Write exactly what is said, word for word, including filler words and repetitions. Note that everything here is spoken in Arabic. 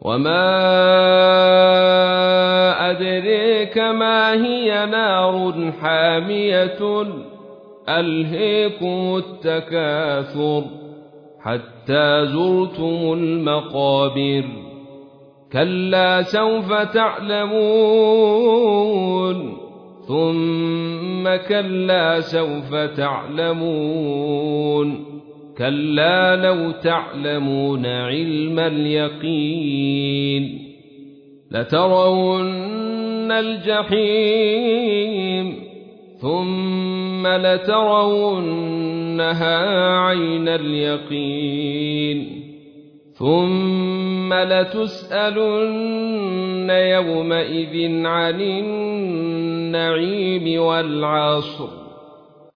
وما أدريك ما هي نار حامية ألهيكم التكاثر حتى زرتم المقابر كلا سوف تعلمون ثم كلا سوف تعلمون كلا لو تعلمون علم اليقين لترون الجحيم ثم لترونها عين اليقين ثم لتسألن يومئذ عن النعيم والعصر